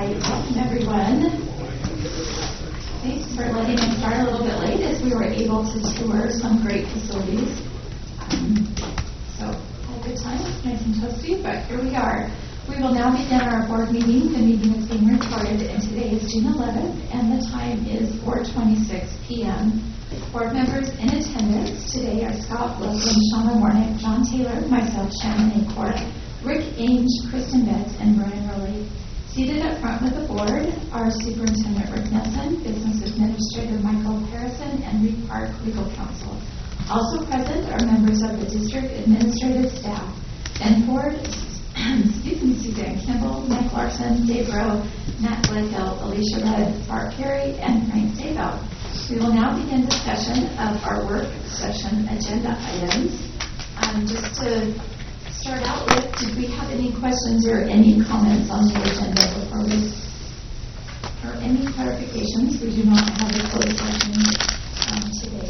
right, welcome everyone. Thanks for letting us start a little bit late as we were able to tour some great facilities. So, had a good time, nice and toasty, but here we are. We will now begin our board meeting. The meeting is being recorded, and today is June 11th, and the time is 4:26 p.m. Board members in attendance today are Scott Wilson, Shauna Warnick, John Taylor, myself, Shannon A. Court, Rick Ainge, Kristen Betts, and Brian Rowley. Seated up front with the board are Superintendent Rick Nelson, Business Administrator Michael Harrison, and Reed Park Legal Counsel. Also present are members of the district administrative staff, Ben Ford, Suzanne Campbell, Mike Larson, Dave Rowe, Matt Gledhill, Alicia Rudd, Bart Perry, and Frank Daybell. We will now begin discussion of our work session agenda items. Just to start out with, did we have any questions or any comments on the agenda before we, or any clarifications? We do not have a closed session today.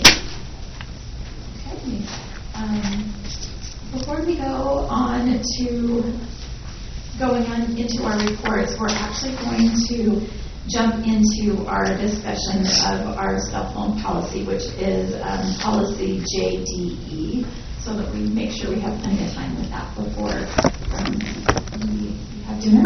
Okay. Before we go on to into our reports, we're actually going to jump into our discussion of our cell phone policy, which is policy JDE, so that we make sure we have plenty of time with that before we